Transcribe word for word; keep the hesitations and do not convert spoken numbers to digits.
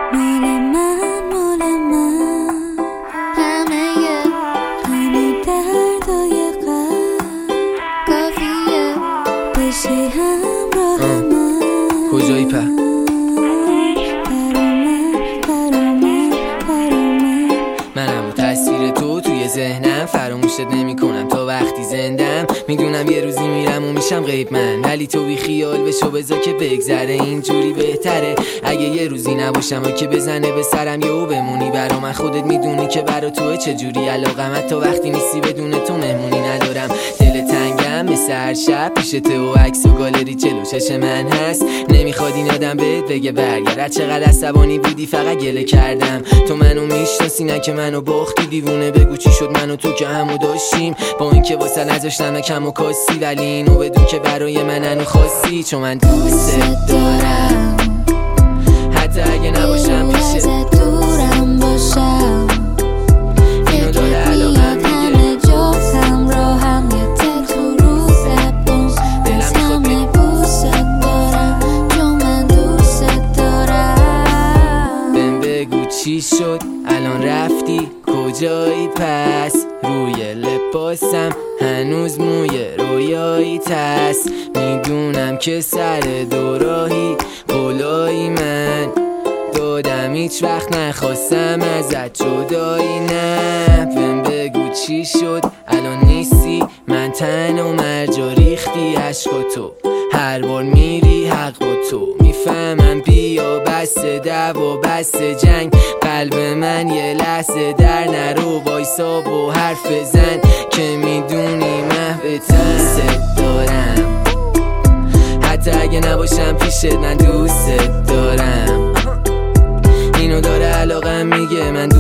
مال من مال من همه همه دردای قلب کافیه بشی همراه من. کجایی په؟ منم و تصویر تو توی ذهنم، فراموشت نمی کنم تا وقتی زندم. میدونم یه روزی میرم و میشم غیب من، ولی تو بی خیال بشو بذار که بگذره، اینجوری بهتره. اگه یه روزی نباشم و که بزنه به سرم یهو بمونی، برا من خودت میدونی که برا توه چجوری علاقمت، تا وقتی نیستی بدون تو مهمونی ندارم. دل تنگم مثل هر شب پیشته و عکس و گالری چلو چش من هست. نمیخواد این آدم بهت بگه برگرد، چقدر عصبانی بودی فقط گله کردم. تو منو میشناسی نه که منو باختی، دیوونه بگو چی شد من و تو که همو داشتیم، با اینکه واسه نذاشتم کم و کاسی، ولی اینو بدون که برای من هنو خاصی. چون من دوست دارم حتی اگه نباشم پیشت، دورم باشم اینو داره علاقم میگه جفتم راهم یه تک رو زبون. دلم میخواد همه بوست دارم چون من دوست دارم. بهم بگو چی شد الان رفتی کجایی پس، روی لباسم هنوز موی رویایی تست. میدونم که سر دوراهی قولایی من دادم، هیچ وقت نخواستم ازت جدایی نه. بهم بگو چی شد الان نیستی، من تن و مرجا ریختی عشق تو، هر بار میری حق با تو. میفهمم بیا بس دعوا بس جنگ، قلب من یه لحظه در نرو، وایسا و حرف بزن که میدونی محوتم. دوست دارم حتی اگه نباشم پیشت، من دوست دارم، اینو داره علاقم میگه من دوست